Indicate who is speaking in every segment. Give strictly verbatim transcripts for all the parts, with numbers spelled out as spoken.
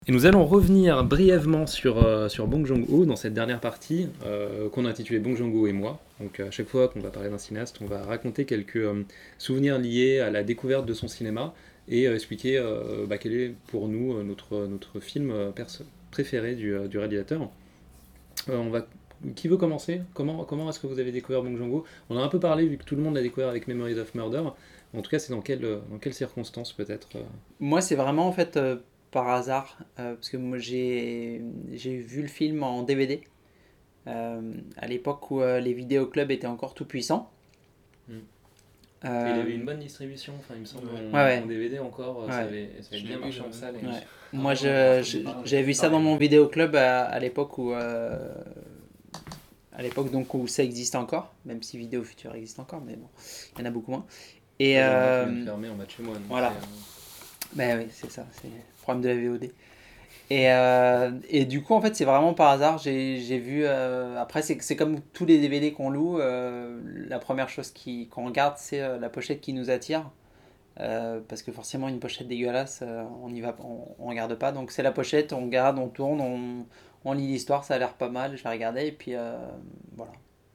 Speaker 1: Et nous allons revenir brièvement sur, euh, sur Bong Joon-ho dans cette dernière partie euh, qu'on a intitulée Bong Joon-ho et moi. Donc à chaque fois qu'on va parler d'un cinéaste, on va raconter quelques euh, souvenirs liés à la découverte de son cinéma et euh, expliquer euh, bah, quel est pour nous euh, notre, notre film euh, perso- préféré du, euh, du réalisateur. Euh, on va... Qui veut commencer? Comment, comment est-ce que vous avez découvert Bong Joon-ho? On en a un peu parlé vu que tout le monde l'a découvert avec Memories of Murder. En tout cas, c'est dans, quelle, dans quelles circonstances peut-être euh...
Speaker 2: Moi, c'est vraiment en fait euh, par hasard, euh, parce que moi j'ai j'ai vu le film en D V D euh, à l'époque où euh, les vidéoclubs étaient encore tout puissants.
Speaker 1: Mm.
Speaker 2: Euh,
Speaker 1: Et il avait une bonne distribution, enfin il me semble,
Speaker 2: ouais,
Speaker 1: en,
Speaker 2: ouais,
Speaker 1: en D V D encore,
Speaker 2: ouais.
Speaker 1: ça avait, ça avait bien marché en salle. Et...
Speaker 2: Ouais. Moi, je, je- j'avais vu ça dans mon vidéoclub à, à l'époque où, euh, à l'époque donc où ça existe encore, même si Vidéo Future existe encore, mais bon, il y en a beaucoup moins. Et
Speaker 1: Ouais,
Speaker 2: euh,
Speaker 1: vient de fermer en bas de chez moi. Donc
Speaker 2: voilà.
Speaker 1: c'est, euh...
Speaker 2: Ben oui, c'est ça, c'est le problème de la V O D. Et, euh, et du coup, en fait, c'est vraiment par hasard. J'ai, j'ai vu. Euh, après, c'est, c'est comme tous les D V D qu'on loue. Euh, la première chose qui, qu'on regarde, c'est euh, la pochette qui nous attire. Euh, parce que forcément, une pochette dégueulasse, euh, on y va, on, on regarde pas. Donc, c'est la pochette, on regarde, on tourne, on, on lit l'histoire, ça a l'air pas mal. Je vais regarder et puis euh, voilà.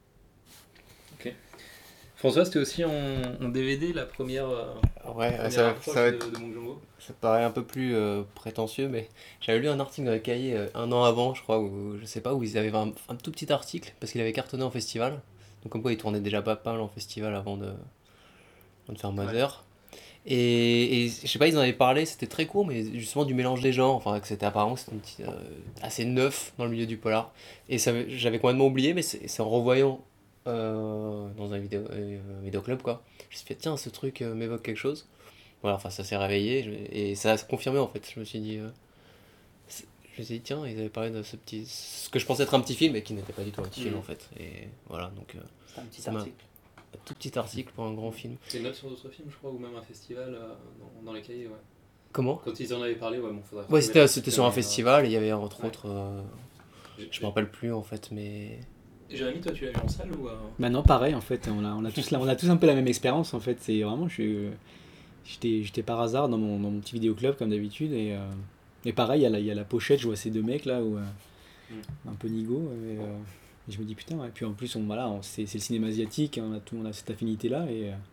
Speaker 1: Ok. François, c'était aussi en, en D V D la première, euh,
Speaker 3: Ouais,
Speaker 1: première
Speaker 3: ça,
Speaker 1: approche
Speaker 3: ça va
Speaker 1: de,
Speaker 3: être-
Speaker 1: de Bong Joon-ho.
Speaker 3: ça paraît un peu plus euh, prétentieux, mais j'avais lu un article dans le cahier euh, un an avant, je crois, où je sais pas, où ils avaient un, un tout petit article, parce qu'il avait cartonné en festival. Donc, comme quoi, il tournait déjà pas mal en festival avant de, avant de faire Mother. Et, et je sais pas, ils en avaient parlé, c'était très court, mais justement du mélange des genres, enfin, que c'était apparemment que c'était un petit, euh, assez neuf dans le milieu du polar. Et ça, j'avais complètement oublié, mais c'est c'est en revoyant euh, dans un vidéo, euh, vidéoclub, quoi. Je me suis dit, tiens, ce truc euh, m'évoque quelque chose. Voilà, enfin ça s'est réveillé je- et ça a confirmé en fait. Je me suis dit, euh, c'est- je me suis dit tiens, ils avaient parlé de ce petit, ce que je pensais être un petit film et qui n'était pas du tout un petit film
Speaker 2: Mhm.
Speaker 3: en fait. Et voilà, donc euh,
Speaker 2: C'est un petit
Speaker 3: ça m'a
Speaker 2: article.
Speaker 3: un tout petit article pour un grand film.
Speaker 1: C'est une note sur d'autres films, je crois, ou même un festival euh, dans, dans les cahiers, ouais.
Speaker 3: Comment?
Speaker 1: Quand ils en avaient parlé, ouais, bon, faudra
Speaker 3: Ouais,
Speaker 1: retrouver
Speaker 3: c'était c'était
Speaker 1: l'article,
Speaker 3: sur un
Speaker 1: mais, euh,
Speaker 3: festival et il y avait entre
Speaker 1: ouais.
Speaker 3: autres, euh,
Speaker 1: J'ai-
Speaker 3: je me rappelle plus en fait, mais
Speaker 1: Jérémy, toi, tu l'as vu en salle ou euh...
Speaker 4: Bah non, pareil en fait, on a, on a tous, la- on a tous un peu la même expérience en fait. C'est vraiment, je suis- j'étais, j'étais par hasard dans mon, dans mon petit vidéoclub comme d'habitude et, euh, et pareil, il y, a la- il y a la pochette, je vois ces deux mecs là, où, euh,
Speaker 1: Mm.
Speaker 4: un peu nigo et, euh, et je me dis putain, ouais. Puis en plus, on, voilà, on- c'est, c'est le cinéma asiatique, on a, tout, on a cette affinité là et, euh,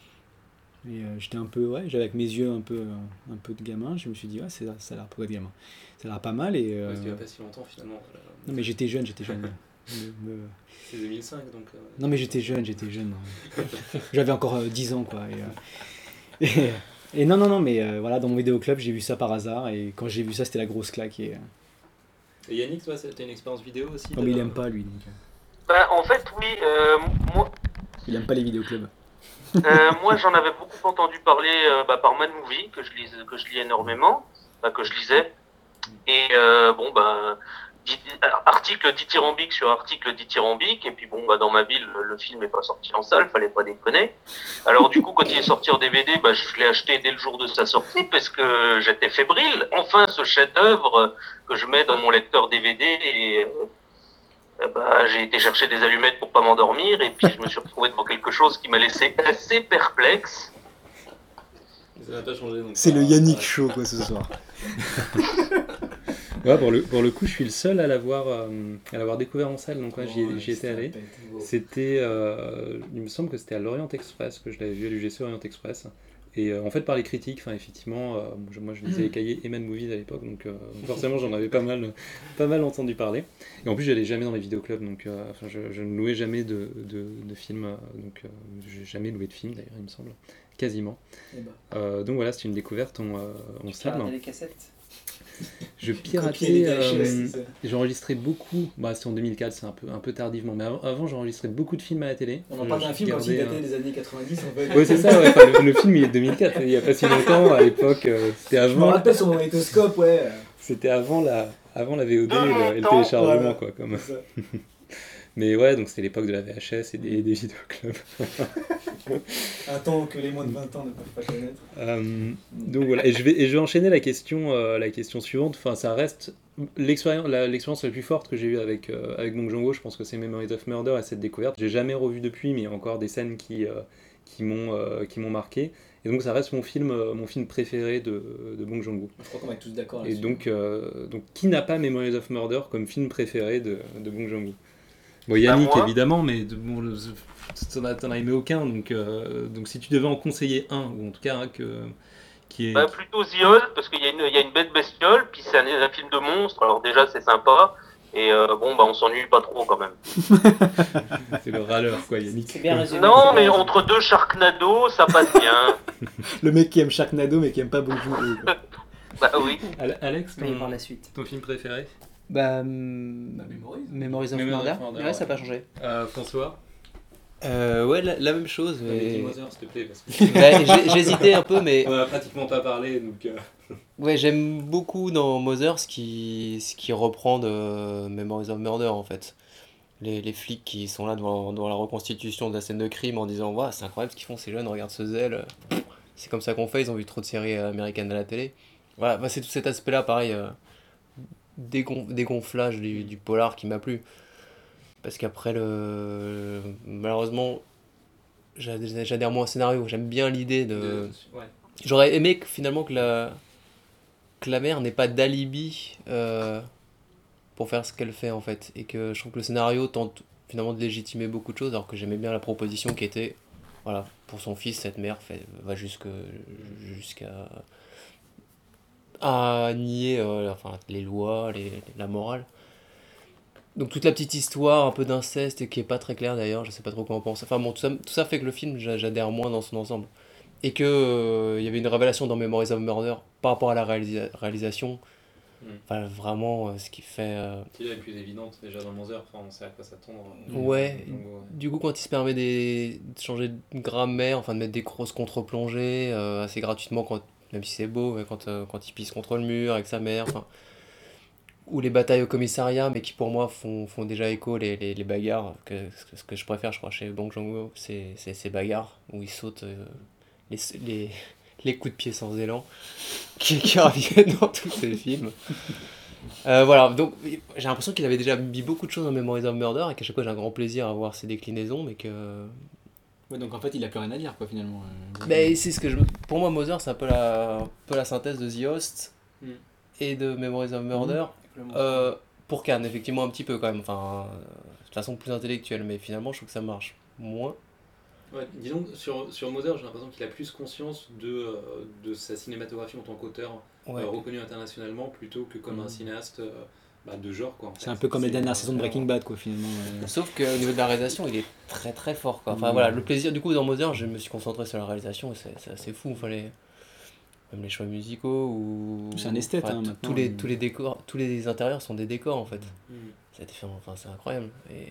Speaker 4: et euh, j'étais un peu, ouais, j'avais avec mes yeux un peu, euh, un peu de gamin, je me suis dit ouais, c'est, ça a l'air pour être gamin, ça a l'air pas mal et euh,
Speaker 1: Ouais, c'était il y a pas si longtemps finalement. euh,
Speaker 4: non mais j'étais jeune, j'étais jeune. Me- me-
Speaker 1: C'est deux mille cinq donc. euh,
Speaker 4: Non mais j'étais jeune, j'étais jeune. J'avais encore euh, dix ans quoi. Et, euh, et, et non, non, non, mais euh, voilà, dans mon vidéoclub, j'ai vu ça par hasard. Et quand j'ai vu ça, c'était la grosse claque. Et, euh,
Speaker 1: Et Yannick, toi, t'as une expérience vidéo aussi
Speaker 4: comme
Speaker 1: de-
Speaker 4: il aime pas lui, donc, euh,
Speaker 5: Bah, en fait, oui, euh, moi,
Speaker 4: il aime pas les vidéoclubs.
Speaker 5: euh, moi j'en avais beaucoup entendu parler euh, bah, par Mad Movie, que je, lise, que je lis énormément, bah, que je lisais. Et euh, bon, bah, dit- article dithyrambique sur article dithyrambique, et puis bon, bah, dans ma ville, le film n'est pas sorti en salle, fallait pas déconner. Alors du coup, quand il est sorti en D V D, bah, je l'ai acheté dès le jour de sa sortie, parce que j'étais fébrile. Enfin, ce chef-d'œuvre que je mets dans mon lecteur D V D, et euh, Euh, bah, j'ai été chercher des allumettes pour pas m'endormir et puis je me suis retrouvé devant quelque chose qui m'a laissé assez perplexe.
Speaker 1: Ça n'a pas changé. Donc
Speaker 4: C'est
Speaker 1: ça-
Speaker 4: le Yannick
Speaker 1: ça-
Speaker 4: Show quoi ce soir.
Speaker 1: Ouais, pour le, pour le coup, je suis le seul à l'avoir, euh, à l'avoir découvert en salle, donc ouais, j'y, j'y étais allé. C'était, euh, il me semble que c'était à l'Orient Express que je l'avais vu, à l'U G C Orient Express. Et euh, en fait, par les critiques, enfin, effectivement, euh, je- moi je lisais les cahiers et Mad Movies à l'époque, donc euh, forcément j'en avais pas mal, pas mal entendu parler. Et en plus, j'allais jamais dans les vidéoclubs, donc euh, enfin, je, je ne louais jamais de, de, de films, euh, donc euh, j'ai jamais loué de films d'ailleurs, il me semble, quasiment. Euh, donc voilà, c'est une découverte en, euh, en salle.
Speaker 2: les cassettes.
Speaker 1: Je
Speaker 4: Copier
Speaker 1: piratais,
Speaker 4: les
Speaker 1: euh,
Speaker 4: V H S, c'est ça.
Speaker 1: j'enregistrais beaucoup, bah c'était en deux mille quatre, c'est un peu, un peu tardivement, mais avant, avant, j'enregistrais beaucoup de films à la télé.
Speaker 4: On en
Speaker 1: Je-
Speaker 4: parle d'un
Speaker 1: je
Speaker 4: film quand il
Speaker 1: gardais,
Speaker 4: datait
Speaker 1: euh,
Speaker 4: des années quatre-vingt-dix en fait.
Speaker 1: Ouais, c'est ça, ouais, enfin, le, le film il est de deux mille quatre, il y a pas si longtemps, à l'époque, euh, c'était
Speaker 4: Je me
Speaker 1: avant,
Speaker 4: rappelle sur mon magnétoscope, ouais.
Speaker 1: c'était avant la, avant la V O D et
Speaker 5: De
Speaker 1: le,
Speaker 5: mon
Speaker 1: et le
Speaker 5: temps,
Speaker 1: téléchargement,
Speaker 4: voilà.
Speaker 1: quoi, comme.
Speaker 4: C'est ça.
Speaker 1: Mais ouais, donc c'était l'époque de la V H S et des, des vidéoclubs.
Speaker 4: Un temps que les moins de vingt ans ne peuvent pas connaître.
Speaker 1: Euh, donc voilà, et je vais, et je vais enchaîner la question, euh, la question suivante. Enfin, ça reste l'expérience, la, l'expérience la plus forte que j'ai eue avec, euh, avec Bong Joon-ho. Je pense que c'est Memories of Murder et cette découverte. J'ai jamais revu depuis, mais il y a encore des scènes qui, euh, qui m'ont euh, qui m'ont marqué. Et donc ça reste mon film, euh, mon film préféré de, de Bong Joon-ho.
Speaker 4: Je crois qu'on va être tous d'accord
Speaker 1: Et
Speaker 4: là-dessus.
Speaker 1: donc, euh, donc qui n'a pas Memories of Murder comme film préféré de, de Bong Joon-ho? Bon, Yannick
Speaker 5: moi.
Speaker 1: évidemment, mais de, bon, le- t'en as, t'en as aimé aucun, donc, euh, donc si tu devais en conseiller un, ou en tout cas un que, qui est...
Speaker 5: Bah, plutôt The Old, parce qu'il y a une, il y a une bête bestiole, puis c'est un, un film de monstre, alors déjà c'est sympa, et euh, bon, bah on s'ennuie pas trop quand même.
Speaker 1: C'est le râleur, quoi, Yannick.
Speaker 2: C'est bien résumé.
Speaker 5: Non,
Speaker 2: c'est
Speaker 5: mais
Speaker 2: bien
Speaker 5: entre deux Sharknado, ça passe bien.
Speaker 4: Le mec qui aime Sharknado mais qui aime pas Bong Joon-ho. quoi.
Speaker 5: Bah oui.
Speaker 1: Al- Alex,
Speaker 2: résumé. Mais par
Speaker 1: ton,
Speaker 2: la suite.
Speaker 1: ton film préféré?
Speaker 2: Bah, hum,
Speaker 4: Bah, Memories.
Speaker 2: Memories of
Speaker 1: Memories of
Speaker 2: Murder.
Speaker 1: Murder,
Speaker 2: Ouais,
Speaker 1: ouais.
Speaker 2: ça n'a pas changé.
Speaker 1: Euh, François?
Speaker 3: Euh, ouais, la, la même chose.
Speaker 1: Mais...
Speaker 3: Mais...
Speaker 1: Dis-moi ça, s'il te plaît, parce que...
Speaker 3: Bah, j'ai- J'hésitais un peu, mais
Speaker 1: On a pratiquement pas parlé, donc... euh,
Speaker 3: ouais, j'aime beaucoup dans Mother ce qui, ce qui reprend de Memories of Murder en fait. Les, les flics qui sont là devant, devant la reconstitution de la scène de crime en disant Waouh, c'est incroyable ce qu'ils font ces jeunes, regarde ce zèle. C'est comme ça qu'on fait, ils ont vu trop de séries euh, américaines à la télé. Voilà, bah, c'est tout cet aspect-là, pareil, euh, dégon- dégonflage du, du polar qui m'a plu. Parce qu'après, le... malheureusement, j'ad- j'adhère moins au scénario. J'aime bien l'idée de.
Speaker 1: de- ouais.
Speaker 3: J'aurais aimé que, finalement que la, que la mère n'ait pas d'alibi euh, pour faire ce qu'elle fait en fait. Et que je trouve que le scénario tente finalement de légitimer beaucoup de choses alors que j'aimais bien la proposition qui était, voilà, pour son fils, cette mère fait, va jusque, jusqu'à à nier euh, enfin, les lois, les, la morale. Donc toute la petite histoire un peu d'inceste qui est pas très claire d'ailleurs, je sais pas trop quoi en penser. Enfin bon, tout ça, tout ça fait que le film, j'a- j'adhère moins dans son ensemble. Et que euh, il y avait une révélation dans Memories of Murder par rapport à la réalisa- réalisation.
Speaker 1: Mm.
Speaker 3: Enfin vraiment euh, ce qui fait euh,
Speaker 1: C'est là la plus évidente, déjà dans Mother, enfin, on sait à quoi s'attendre.
Speaker 3: ouais,
Speaker 1: Donc, ouais.
Speaker 3: du coup quand il se permet des, de changer de grammaire, enfin de mettre des grosses contre-plongées euh, assez gratuitement quand, même si c'est beau, mais quand, euh, quand il pisse contre le mur avec sa mère, enfin, ou les batailles au commissariat, mais qui pour moi font, font déjà écho, les, les, les bagarres, que, ce que- ce que je préfère je crois chez Bong Joon-ho, c'est c'est ces bagarres où il saute euh, les, les, les coups de pied sans élan qui, qui reviennent dans tous ces films. Euh, voilà, donc j'ai l'impression qu'il avait déjà mis beaucoup de choses dans Memories of Murder et qu'à chaque fois j'ai un grand plaisir à voir ses déclinaisons, mais que.
Speaker 4: Ouais, donc en fait, il a plus rien à dire, quoi, finalement. euh.
Speaker 3: Mais c'est ce que je. Pour moi, Mother, c'est un peu la, un peu la synthèse de The Host
Speaker 1: Mm.
Speaker 3: et de Memories of Murder. Euh, pour Cannes, effectivement, un petit peu quand même. Enfin, euh, de façon plus intellectuelle, mais finalement, je trouve que ça marche moins.
Speaker 1: Ouais, disons, sur, sur Mother, j'ai l'impression qu'il a plus conscience de, euh, de sa cinématographie en tant qu'auteur,
Speaker 3: Ouais.
Speaker 1: euh, reconnu internationalement, plutôt que comme
Speaker 4: Mm.
Speaker 1: un cinéaste euh, bah, de genre, quoi. en
Speaker 4: C'est
Speaker 1: fait.
Speaker 4: un peu comme les
Speaker 1: C'est-
Speaker 4: dernières saisons de Breaking Bad, quoi, finalement. euh.
Speaker 3: Sauf qu'au niveau de la réalisation, il est très très fort. Quoi. Enfin
Speaker 4: Mm.
Speaker 3: voilà, le plaisir, du coup, dans Mother, je me suis concentré sur la réalisation et c'est c'est assez fou. Enfin, les- même les choix musicaux ou.
Speaker 4: C'est un esthète,
Speaker 3: enfin,
Speaker 4: hein,
Speaker 3: tous-
Speaker 4: maintenant.
Speaker 3: tous, les, tous les décors, tous les intérieurs sont des décors en fait.
Speaker 1: Mm.
Speaker 3: Ça a été fait, enfin, c'est incroyable. Et.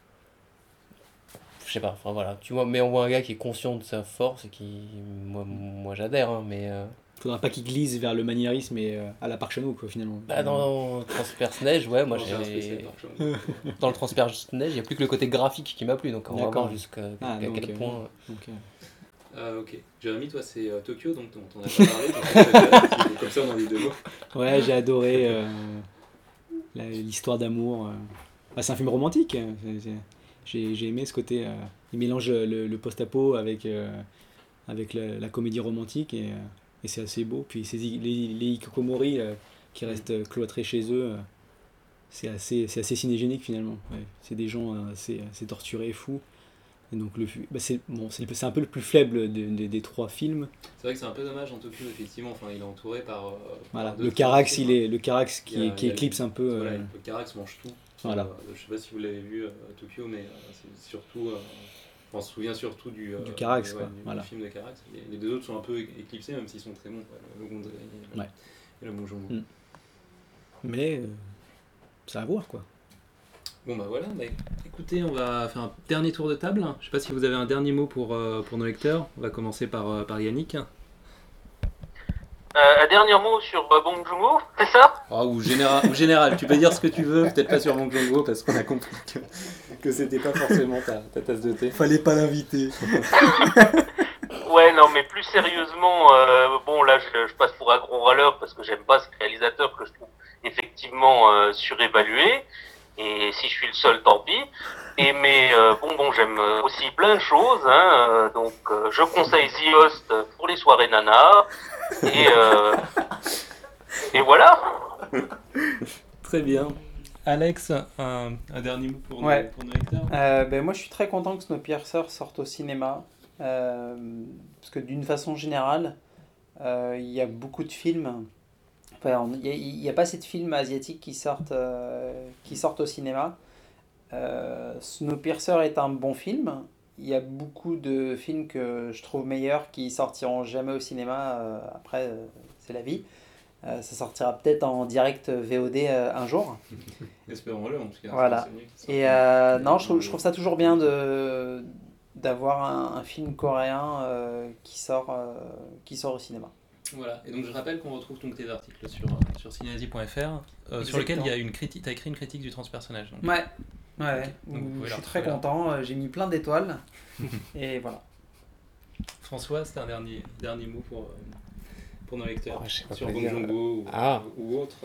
Speaker 3: Je sais pas, enfin voilà. Tu vois, mais on voit un gars qui est conscient de sa force et qui. Moi, moi j'adhère, hein, mais. euh,
Speaker 4: Faudra pas qu'il glisse vers le maniérisme et euh, à la Park Chan-wook, quoi, finalement.
Speaker 3: Bah, dans Transperce Neige, ouais, moi
Speaker 1: Bon, c'est un
Speaker 3: j'ai.
Speaker 1: spécial Park Chan-wook.
Speaker 3: Dans le Transperce Neige, il n'y a plus que le côté graphique qui m'a plu, donc on va
Speaker 4: D'accord.
Speaker 3: voir jusqu'à
Speaker 4: Ah,
Speaker 3: à
Speaker 4: donc,
Speaker 3: quel
Speaker 4: euh,
Speaker 3: point.
Speaker 4: Donc, euh,
Speaker 1: Euh, ok. Jérémy, toi, c'est euh, Tokyo, donc dont on a pas parlé. donc, comme ça, on en dit deux mots.
Speaker 4: Ouais, j'ai adoré euh, la- l'histoire d'amour. euh. Bah, c'est un film romantique. hein. C'est- c'est- J'ai j'ai aimé ce côté. euh, il mélange le, le post-apo avec, euh, avec la, la comédie romantique et, euh, et c'est assez beau. Puis ces, i- les, les hikikomori euh, qui restent euh, cloîtrés chez eux, euh, c'est assez, c'est assez cinégénique finalement. Ouais. C'est des gens euh, assez, assez torturés, fous. Et donc le, fi- bah, c'est bon, c'est c'est un peu le plus faible de- de- des trois films.
Speaker 1: C'est vrai que c'est un peu dommage en Tokyo, effectivement. Enfin, il est entouré par. euh,
Speaker 4: Voilà.
Speaker 1: par deux,
Speaker 4: Le
Speaker 1: trois
Speaker 4: Carax,
Speaker 1: films.
Speaker 4: il est le Carax qui,
Speaker 1: Il y a-
Speaker 4: qui
Speaker 1: il y a-
Speaker 4: éclipse un peu.
Speaker 1: Voilà,
Speaker 4: euh,
Speaker 1: le Carax mange tout.
Speaker 4: Voilà.
Speaker 1: Euh, je sais pas si vous l'avez vu, euh, Tokyo, mais euh, c'est surtout. euh, on se souvient surtout du, euh,
Speaker 4: Du Carax,
Speaker 1: ouais,
Speaker 4: quoi,
Speaker 1: du,
Speaker 4: voilà.
Speaker 1: du film de Carax. Les, les deux autres sont un peu é- éclipsés, même s'ils sont très bons. Quoi, le Gondry et, le-
Speaker 4: Ouais.
Speaker 1: et le Bong Joon-ho.
Speaker 4: Mm. Mais euh, ça à voir, quoi.
Speaker 1: Bon bah voilà, bah, écoutez, on va faire un dernier tour de table. Je sais pas si vous avez un dernier mot pour, euh, pour nos lecteurs. On va commencer par, euh, par Yannick.
Speaker 5: Euh, un dernier mot sur euh, Bong Joon-ho, c'est ça?
Speaker 1: Ah, ou, général, ou général, tu peux dire ce que tu veux, peut-être pas sur Bong Joon-ho parce qu'on a compris que, que c'était pas forcément ta, ta tasse de thé.
Speaker 4: Fallait pas l'inviter.
Speaker 5: Ouais, non, mais plus sérieusement, euh, bon, là, je, je passe pour un gros râleur parce que j'aime pas ce réalisateur que je trouve effectivement euh, surévalué. Et si je suis le seul, tant pis. Et mais euh, bon, bon, j'aime aussi plein de choses. Hein, euh, donc, euh, je conseille The Host pour les soirées nana. Et, euh, et voilà.
Speaker 1: Très bien. Alex, un, un dernier mot pour,
Speaker 2: Ouais.
Speaker 1: nos, pour nos lecteurs
Speaker 2: Euh, ben, moi, je suis très content que Snowpiercer sorte au cinéma. euh, parce que d'une façon générale, euh, il y a beaucoup de films. Enfin, il n'y a, il y a pas assez de films asiatiques qui sortent, euh, qui sortent au cinéma. Euh, Snowpiercer est un bon film. Il y a beaucoup de films que je trouve meilleurs qui sortiront jamais au cinéma. euh, après, euh, c'est la vie. Euh, ça sortira peut-être en direct V O D euh, un jour.
Speaker 1: Espérons-le, en tout cas.
Speaker 2: Voilà.
Speaker 1: C'est mieux que ça.
Speaker 2: Et euh, non, je trouve, je trouve ça toujours bien de d'avoir un, un film coréen euh, qui sort euh, qui sort au cinéma.
Speaker 1: Voilà, et donc je rappelle qu'on retrouve donc tes articles sur, euh, sur cinéasie point f r, euh, sur lequel il y a une critique, tu as écrit une critique du transpersonnage. Donc.
Speaker 2: Ouais, ouais,
Speaker 1: Ok. Donc vous pouvez
Speaker 2: je
Speaker 1: la
Speaker 2: suis très
Speaker 1: retrouver là.
Speaker 2: content, euh, j'ai mis plein d'étoiles. Et voilà.
Speaker 1: François, c'était un dernier, dernier mot pour, euh, pour nos lecteurs,
Speaker 3: Ouais, je sais pas
Speaker 1: sur
Speaker 3: quoi
Speaker 1: Bong
Speaker 3: dire.
Speaker 1: Joon-ho ou,
Speaker 3: Ah.
Speaker 1: ou autre.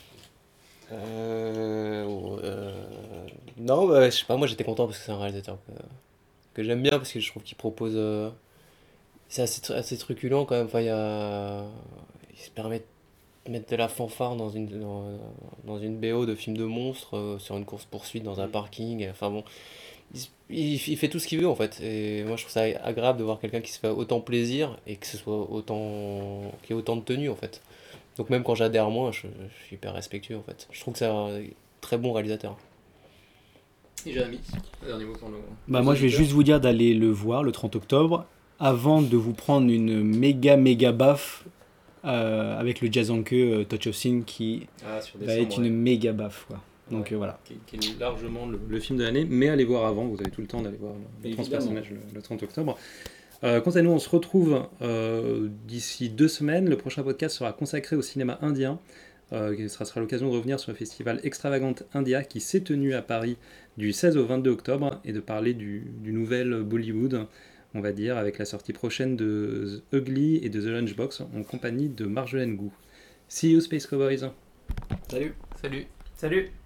Speaker 3: Euh, euh, non, bah, je sais pas, moi j'étais content parce que c'est un réalisateur que, que j'aime bien parce que je trouve qu'il propose. euh, c'est assez, tr- assez truculent quand même. Enfin, il y a, il se permet de mettre de la fanfare dans une, dans, dans une B O de film de monstres euh, sur une course-poursuite dans un parking. Enfin bon, il, s- il, il fait tout ce qu'il veut en fait. Et moi je trouve ça agréable de voir quelqu'un qui se fait autant plaisir et que ce soit autant, qu'il y ait autant de tenue en fait. Donc même quand j'adhère moins, je, je suis hyper respectueux en fait. Je trouve que c'est un très bon réalisateur.
Speaker 1: Et Jérémy, un dernier mot pour nos.
Speaker 4: Bah
Speaker 1: nos
Speaker 4: moi je vais
Speaker 1: auditeurs.
Speaker 4: juste vous dire d'aller le voir le trente octobre avant de vous prendre une méga méga baffe euh, avec le Jazanke euh, Touch of Sin qui
Speaker 1: Ah, sur
Speaker 4: va
Speaker 1: décembre,
Speaker 4: être une
Speaker 1: ouais.
Speaker 4: méga baffe quoi. Donc
Speaker 1: Ouais.
Speaker 4: euh, voilà.
Speaker 1: Qui, qui est largement le, le film de l'année, mais allez voir avant, vous avez tout le temps d'aller voir le, le
Speaker 4: Évidemment.
Speaker 1: transpersonnage le, le trente octobre. Euh, quant à nous, on se retrouve euh, d'ici deux semaines. Le prochain podcast sera consacré au cinéma indien. Euh, ce sera, sera l'occasion de revenir sur le festival Extravagante India qui s'est tenu à Paris du seize au vingt-deux octobre et de parler du, du nouvel Bollywood, on va dire, avec la sortie prochaine de The Ugly et de The Lunchbox en compagnie de Marjolaine Gou. See you Space Cowboys.
Speaker 4: Salut.
Speaker 1: Salut.
Speaker 2: Salut!